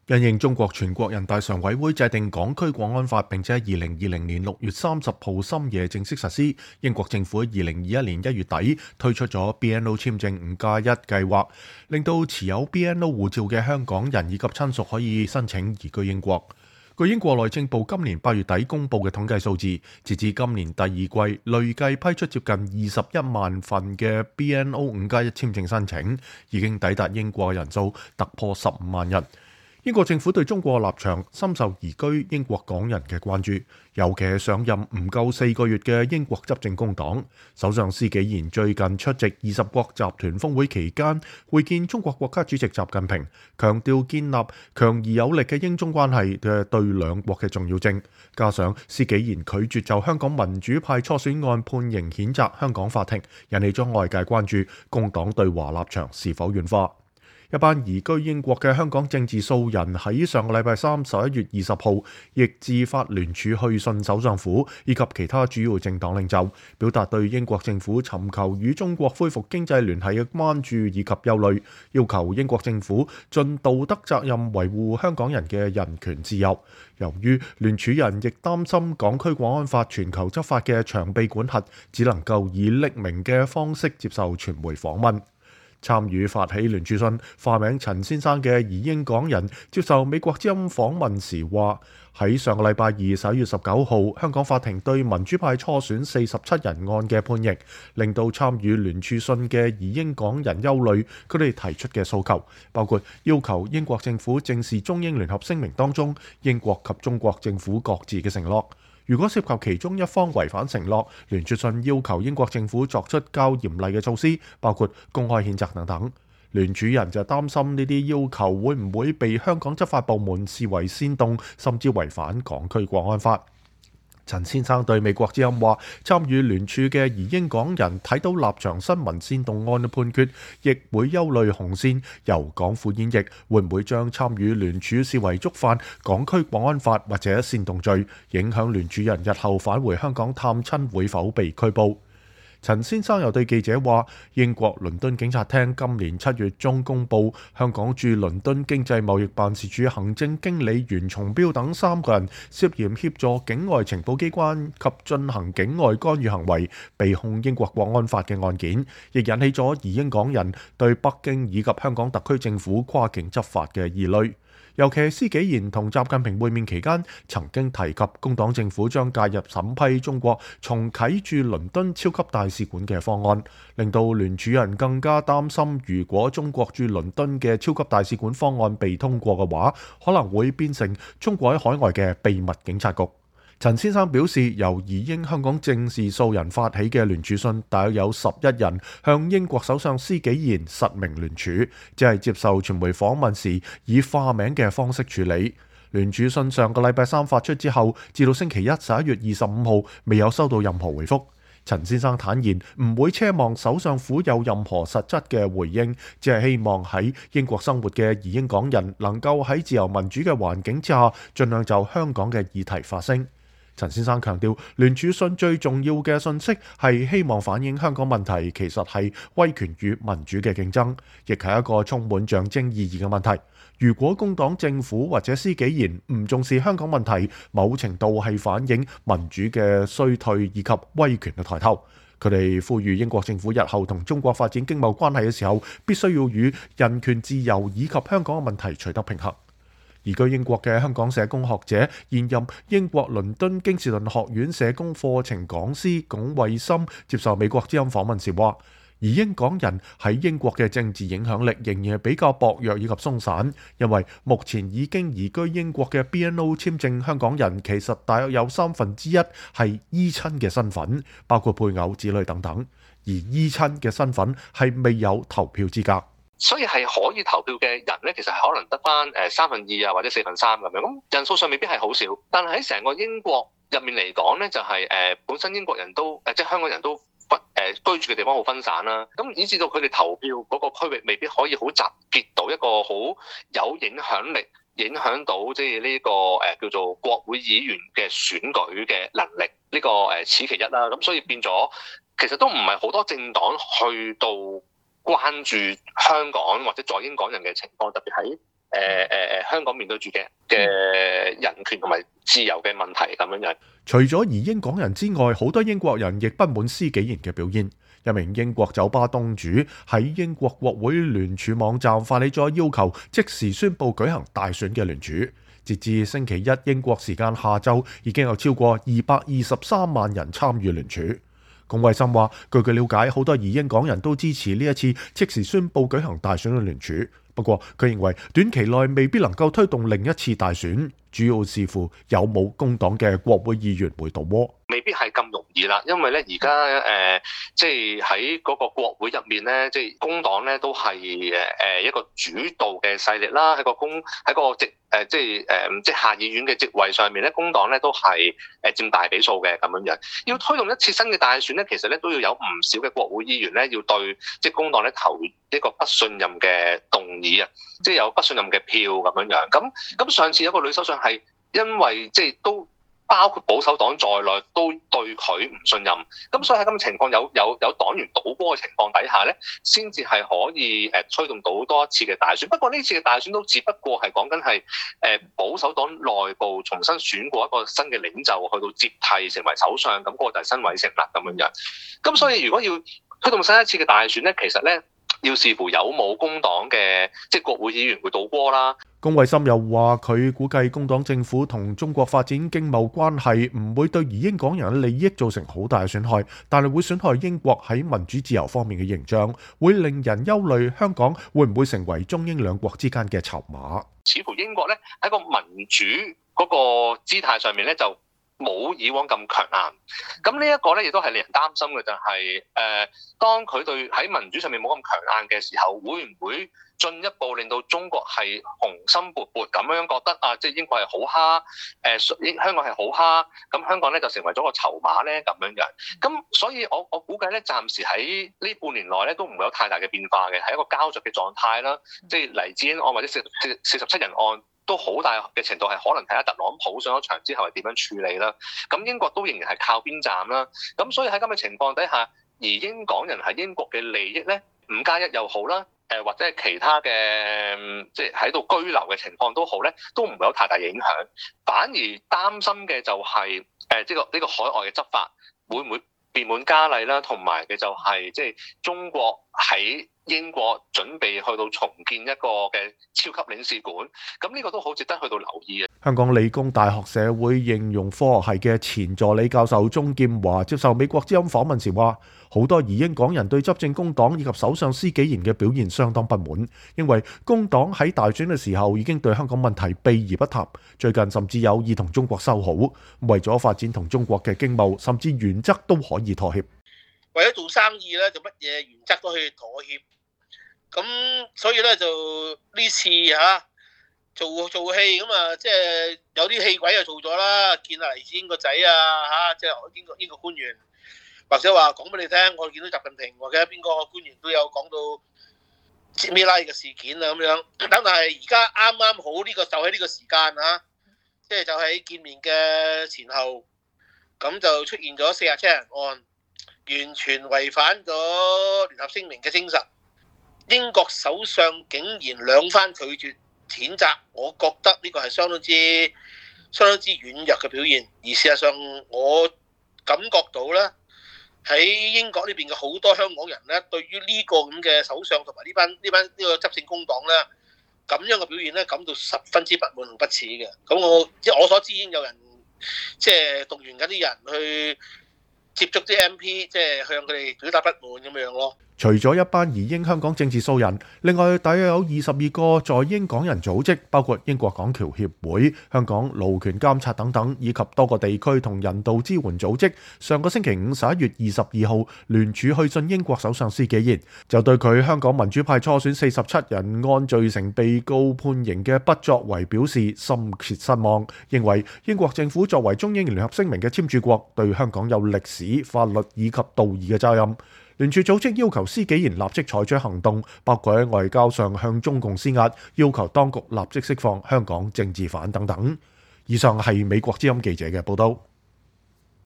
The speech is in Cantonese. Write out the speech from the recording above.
因應中國全國人大常委會制定港區國安法，並且喺2020年6月30號深夜正式實施，英國政府喺2021年1月底推出咗 BNO 簽證5+1計劃，令到持有 BNO 護照嘅香港人以及親屬可以申請移居英國。據英國內政部今年8月底公布嘅統計數字，截至今年第二季，累計批出接近21萬份嘅 BNO 5+1簽證申請，已經抵達英國嘅人數突破15萬人。英國政府對中國立場深受移居英國港人嘅關注，尤其係上任唔夠4個月嘅英國執政工黨首相施紀賢最近出席20國集團峰會期間會見中國國家主席習近平，強調建立強而有力嘅英中關係嘅對兩國嘅重要性。加上施紀賢拒絕就香港民主派初選案判刑譴責香港法庭，引起咗外界關注工黨對華立場是否軟化。一班移居英國嘅香港政治素人喺上個禮拜三11月20號，亦自發聯署去信首相府以及其他主要政黨領袖，表達對英國政府尋求與中國恢復經濟聯繫嘅關注以及憂慮，要求英國政府盡道德責任維護香港人嘅人權自由。由於聯署人亦擔心港區國安法全球執法嘅長臂管轄，只能夠以匿名嘅方式接受傳媒訪問。參與發起聯署信、化名陳先生嘅移英港人接受美國之音訪問時話：喺上個禮拜二11月19號，香港法庭對民主派初選47人案嘅判刑，令到參與聯署信嘅移英港人憂慮。佢哋提出嘅訴求包括要求英國政府正視中英聯合聲明當中英國及中國政府各自嘅承諾。如果涉及其中一方違反承諾，聯署信要求英國政府作出較嚴厲嘅措施，包括公開譴責等等。聯署人就擔心呢啲要求會唔會被香港執法部門視為煽動，甚至違反港區國安法。陳先生對美國之音話：參與聯署嘅移英港人睇到立場新聞煽動案嘅判決，亦會憂慮紅線由港府演繹，會唔會將參與聯署視為觸犯港區國安法或者煽動罪，影響聯署人日後返回香港探親會否被拘捕。陳先生又對記者話：英國倫敦警察廳今年7月中公佈，香港駐倫敦經濟貿易辦事處行政經理袁松標等3個人涉嫌協助境外情報機關及進行境外干預行為，被控英國國安法嘅案件，亦引起咗移英港人對北京以及香港特區政府跨境執法嘅疑慮。尤其係施紀賢同習近平會面期間，曾經提及工黨政府將介入審批中國重啟駐倫敦超級大使館嘅方案，令到聯署人更加擔心，如果中國駐倫敦嘅超級大使館方案被通過嘅話，可能會變成中國喺海外嘅秘密警察局。陳先生表示，由移英香港政治素人發起嘅聯署信，大約有11人向英國首相施紀賢實名聯署，即係接受傳媒訪問時以化名嘅方式處理。聯署信上個禮拜三發出之後，至到星期一11月25號未有收到任何回覆。陳先生坦言唔會奢望首相府有任何實質嘅回應，只係希望喺英國生活嘅移英港人能夠喺自由民主嘅環境之下，盡量就香港嘅議題發聲。陳先生強調，聯署信最重要嘅信息係希望反映香港問題其實係威權與民主嘅競爭，亦係一個充滿象徵意義嘅問題。如果工黨政府或者施紀賢唔重視香港問題，某程度係反映民主嘅衰退以及威權嘅抬頭。佢哋呼籲英國政府日後同中國發展經貿關係嘅時候，必須要與人權自由以及香港嘅問題取得平衡。移居英國嘅香港社工學者、現任英國倫敦京士頓學院社工課程講師龔慧心接受美國之音訪問時話：移英港人喺英國嘅政治影響力仍然係比較薄弱以及鬆散，因為目前已經移居英國嘅 BNO 簽證香港人其實大約有1/3係依親嘅身份，包括配偶、子女等等，而依親嘅身份係未有投票資格。 所以係可以投票嘅人咧，其實係可能得翻2/3啊或者4/3咁樣，咁人數上未必係好少。但係喺成個英國入面嚟講咧，就係本身英國人都即係香港人都居住嘅地方好分散啦，咁以至到佢哋投票嗰個區域未必可以好集結到一個好有影響力，影響到即係呢個叫做國會議員嘅選舉嘅能力，呢個此其一啦。咁所以變咗，其實都唔係好多政黨去到關注香港或者在英港人嘅情況，特別喺香港面對住嘅人權同埋自由嘅問題咁樣。 除咗移英港人之外，好多英國人亦不滿施紀賢嘅表現。一名英國酒吧東主喺英國國會聯署網站發起咗要求即時宣布舉行大選嘅聯署。截至星期一英國時間下晝，已經有超過223萬人參與聯署。龔偉森話：據佢了解，好多移英港人都支持呢一次即時宣布舉行大選嘅聯署。不過，佢認為短期內未必能夠推動另一次大選，主要視乎有冇工黨嘅國會議員會倒戈。 未必係咁容易啦，因為咧而家即係喺嗰個國會入面咧，即係工黨咧都係一個主導嘅勢力啦，喺個即係下議院嘅席位上面咧，工黨咧都係佔大比數嘅咁樣。要推動一次新嘅大選咧，其實咧都要有唔少嘅國會議員咧要對即係工黨咧投一個不信任嘅動議啊，即係有不信任嘅票咁樣。咁上次有個女首相係因為即係都包括保守黨在內都對佢唔信任，咁所以喺咁嘅情況有黨員倒戈嘅情況底下咧，先至係可以推動到多一次嘅大選。不過呢次嘅大選都只不過係講緊係保守黨內部重新選過一個新嘅領袖去到接替成為首相，咁嗰個就係辛偉誠啦咁樣。咁所以如果要推動新一次嘅大選咧，其實咧要視乎有冇工黨嘅即係國會議員會倒戈啦。 龔偉森又話：佢估計工黨政府同中國發展經貿關係唔會對移英港人嘅利益造成好大嘅損害，但係會損害英國喺民主自由方面嘅形象，會令人憂慮香港會唔會成為中英兩國之間嘅籌碼。 似乎英國咧喺個民主嗰個姿態上面咧就冇以往咁強硬，咁呢一個咧亦都係令人擔心嘅，就係當佢對喺民主上面冇咁強硬嘅時候，會唔會進一步令到中國係雄心勃勃咁樣覺得啊，即係英國係好蝦，香港係好蝦，咁香港咧就成為咗個籌碼咧咁樣。咁所以我估計咧，暫時喺呢半年內咧都唔會有太大嘅變化嘅，係一個膠着嘅狀態啦。即係黎智英案或者47人案，都好大嘅程度係可能睇下特朗普上咗場之後係點樣處理啦。咁英國都仍然係靠邊站啦。咁所以喺咁嘅情況底下，而英港人喺英國嘅利益咧，5+1又好啦，或者係其他嘅即係喺度居留嘅情況都好咧，都唔會有太大影響。反而擔心嘅就係即係呢個海外嘅執法會唔會變本加厲啦，同埋嘅就係即係中國喺英國準備去到重建一個嘅超級領事館，咁呢個都好值得去到留意嘅。 香港理工大學社會應用科學系嘅前助理教授鍾劍華接受美國之音訪問時話，好多移英港人對執政工黨以及首相施紀賢嘅表現相當不滿，認為工黨喺大選嘅時候已經對香港問題避而不談，最近甚至有意同中國修好，為咗發展同中國嘅經貿，甚至原則都可以妥協。 為咗做生意咧，就乜嘢原則都可以妥協。咁所以咧就呢次做戲咁啊，即係有啲戲鬼就做咗啦，見黎智英個仔啊即係英國官員，或者話講俾你聽，我見到習近平或者邊個官員都有講到切米拉嘅事件啊咁樣。但係而家啱啱好呢個就喺呢個時間即係就喺見面嘅前後，咁就出現咗47人案，完全違反咗聯合聲明嘅精神。英國首相竟然兩番拒絕譴責，我覺得呢個係相當之軟弱嘅表現。而事實上，我感覺到咧喺英國呢邊嘅好多香港人咧，對於呢個咁嘅首相同埋呢個執政工黨咧咁樣嘅表現咧，感到十分之不滿同不齒嘅。咁我所知已經有人即係動員緊啲人去接觸啲 MP， 即係向佢哋表達不滿咁樣咯。 除咗一班移英香港政治素人，另外大約有22個在英港人組織，包括英國港僑協會、香港勞權監察等等，以及多個地區同人道支援組織，上個星期五11月22號聯署去信英國首相施紀賢，就對佢香港民主派初選47人按罪成被告判刑嘅不作為表示深切失望，認為英國政府作為中英聯合聲明嘅簽署國，對香港有歷史、法律以及道義嘅責任。聯署組織要求施紀賢立即採取行動，包括喺外交上向中共施壓，要求當局立即釋放香港政治犯等等。以上係美國之音記者嘅報道。